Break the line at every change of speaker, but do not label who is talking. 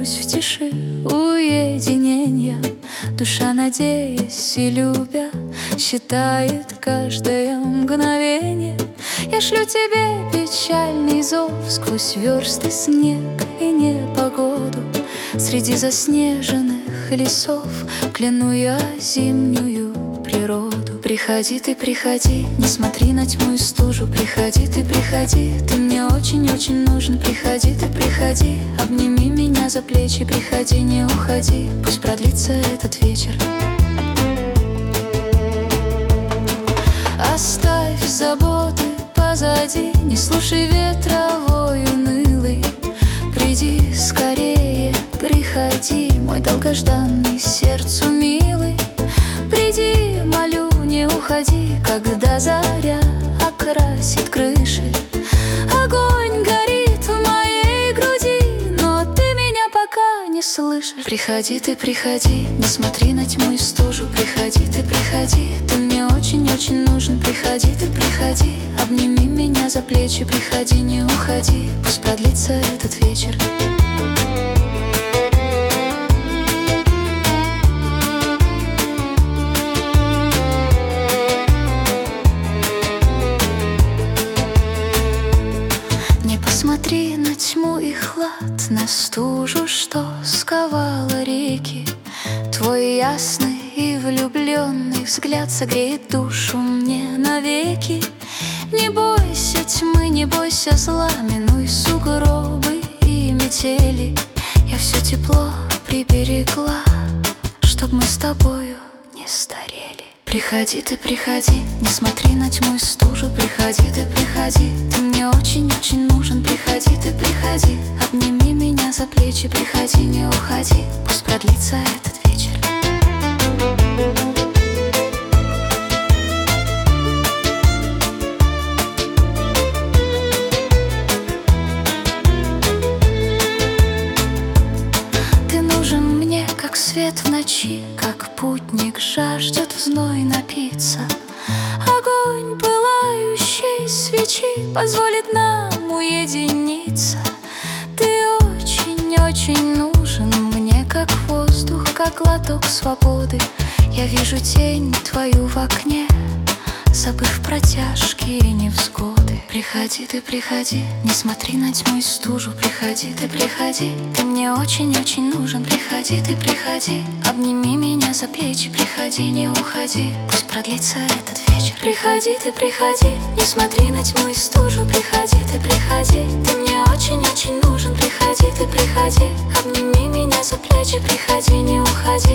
боюсь в тиши уединения. Душа, надеясь и любя, считает каждое мгновение. Я шлю тебе печальный зов сквозь версты снег и непогоду. Среди заснеженных лесов кляну я зимнюю природу. Приходи, ты приходи, не смотри на тьму и стужу. Приходи, ты приходи, ты мне очень-очень нужен. Приходи, ты приходи, обними меня за плечи. Приходи, не уходи, пусть продлится этот вечер. Оставь заботы позади, не слушай ветровой унылый. Приди скорее, приходи, мой долгожданный сердцу милый. Приди, молю, не уходи, когда заря окрасит крыши. Огонь горит в моей груди, но ты меня пока не слышишь. Приходи, ты приходи, не смотри на тьму и стужу. Приходи, ты приходи, ты мне очень-очень нужен. Приходи, ты приходи, обними меня за плечи. Приходи, не уходи, пусть продлится этот вечер. Смотри на тьму и хлад, на стужу, что сковала реки. Твой ясный и влюбленный взгляд согреет душу мне навеки. Не бойся тьмы, не бойся зла, минуй сугробы и метели. Я все тепло приберегла, чтоб мы с тобою не старели. Приходи, ты приходи, не смотри на тьму и стужу. Приходи, ты приходи, ты мне очень-очень нужен. Приходи, ты приходи, обними меня за плечи. Приходи, не уходи, пусть продлится этот вечер. Ты нужен мне, как свет в ночи, как путник жаждет в зной напиться. Огонь пылающей свечи позволит нам уединиться. Ты очень-очень нужен мне, как воздух, как глоток свободы. Я вижу тень твою в окне, забыв про тяжкие невзгоды. Приходи, ты приходи, не смотри на тьму и стужу. Приходи, ты приходи, ты мне очень-очень нужен. Приходи, ты приходи, обними меня за плечи. Приходи, не уходи, пусть продлится этот вечер. Приходи, ты приходи, не смотри на тьму и стужу. Приходи, ты приходи, ты мне очень-очень нужен. Приходи, ты приходи, обними меня за плечи. Приходи, не уходи,